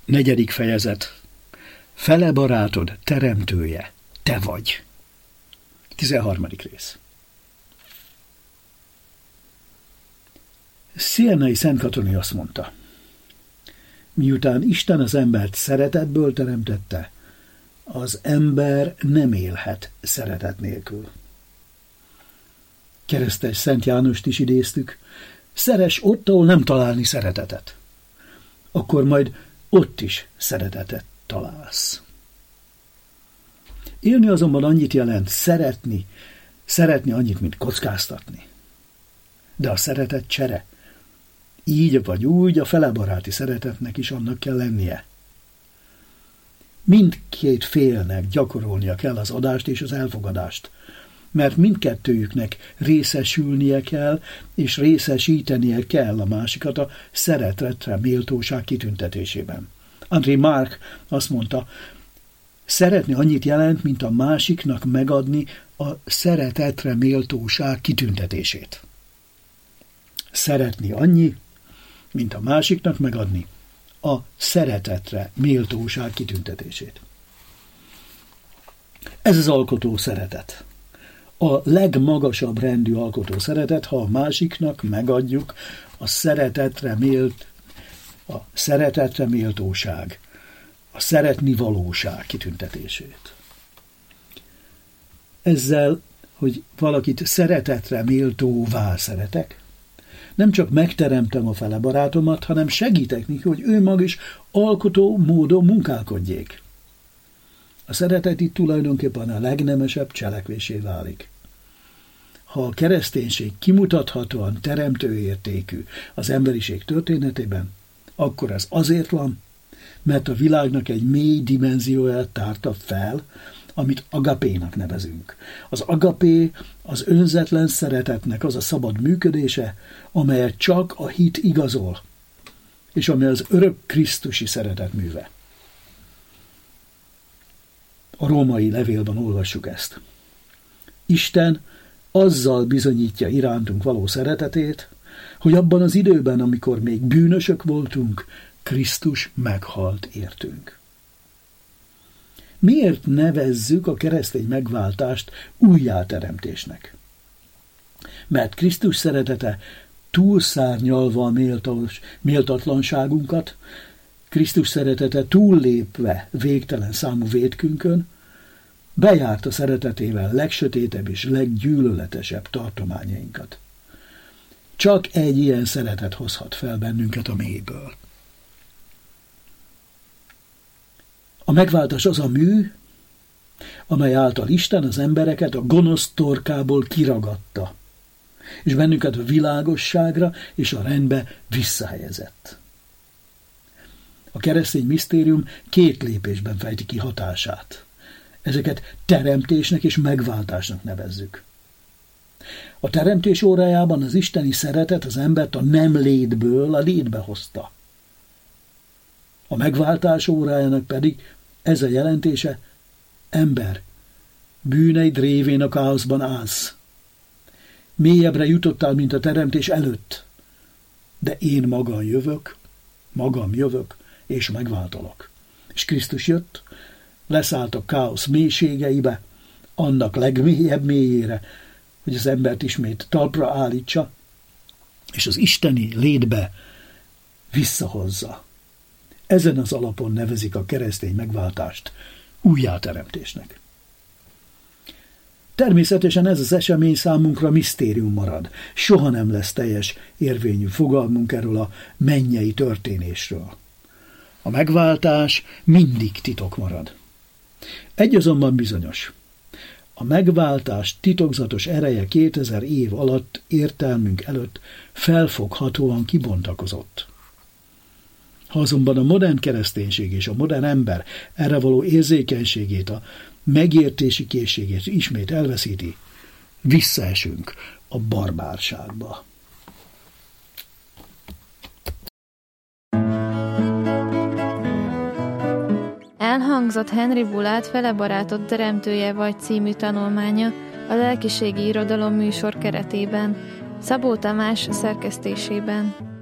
4. fejezet. Fele barátod teremtője, te vagy. 13. rész. Sienai Szent Katonai azt mondta, miután Isten az embert szeretetből teremtette, az ember nem élhet szeretet nélkül. Keresztes Szent Jánost is idéztük, szeress ott, ahol nem találni szeretetet. Akkor majd ott is szeretetet találsz. Élni azonban annyit jelent szeretni annyit, mint kockáztatni. De a szeretet csere. Így vagy úgy a felebaráti szeretetnek is annak kell lennie. Mindkét félnek gyakorolnia kell az adást és az elfogadást, mert mindkettőjüknek részesülnie kell, és részesítenie kell a másikat a szeretetre méltóság kitüntetésében. André Marc azt mondta, szeretni annyit jelent, mint a másiknak megadni a szeretetre méltóság kitüntetését. Szeretni annyi, mint a másiknak megadni a szeretetre méltóság kitüntetését. Ez az alkotó szeretet. A legmagasabb rendű alkotó szeretet, ha a másiknak megadjuk a szeretetre méltóság, a szeretni valóság kitüntetését. Ezzel, hogy valakit szeretetre méltóvá szeretek, nem csak megteremtem a fele barátomat, hanem segítek neki, hogy ő maga is alkotó módon munkálkodjék. A szeretet itt tulajdonképpen a legnemesebb cselekvésé válik. Ha a kereszténység kimutathatóan teremtőértékű az emberiség történetében, akkor ez azért van, mert a világnak egy mély dimenzióját tárta fel, amit agapénak nevezünk. Az agapé az önzetlen szeretetnek az a szabad működése, amelyet csak a hit igazol, és amely az örök krisztusi szeretet műve. A római levélben olvassuk ezt. Isten azzal bizonyítja irántunk való szeretetét, hogy abban az időben, amikor még bűnösök voltunk, Krisztus meghalt értünk. Miért nevezzük a keresztény megváltást újjáteremtésnek? Mert Krisztus szeretete túlszárnyalva a méltatlanságunkat, Krisztus szeretete túllépve végtelen számú vétkünkön, bejárt a szeretetével legsötétebb és leggyűlöletesebb tartományainkat. Csak egy ilyen szeretet hozhat fel bennünket a mélyből. A megváltás az a mű, amely által Isten az embereket a gonosz torkából kiragadta, és bennünket a világosságra és a rendbe visszahelyezett. A keresztény misztérium 2 lépésben fejti ki hatását. Ezeket teremtésnek és megváltásnak nevezzük. A teremtés órájában az isteni szeretet az embert a nem létből a létbe hozta. A megváltás órájának pedig ez a jelentése, ember, bűneid révén a káoszban állsz. Mélyebbre jutottál, mint a teremtés előtt, de én magam jövök, és megváltalak. És Krisztus jött, leszállt a káosz mélységeibe, annak legmélyebb mélyére, hogy az embert ismét talpra állítsa, és az isteni létbe visszahozza. Ezen az alapon nevezik a keresztény megváltást újjáteremtésnek. Természetesen ez az esemény számunkra misztérium marad. Soha nem lesz teljes érvényű fogalmunk erről a mennyei történésről. A megváltás mindig titok marad. Egy azonban bizonyos. A megváltás titokzatos ereje 2000 év alatt értelmünk előtt felfoghatóan kibontakozott. Ha azonban a modern kereszténység és a modern ember erre való érzékenységét, a megértési készségét ismét elveszíti, visszaesünk a barbárságba. Elhangzott Henry Bulát Fele barátod teremtője vagy című tanulmánya a lelkiségi irodalom műsor keretében, Szabó Tamás szerkesztésében.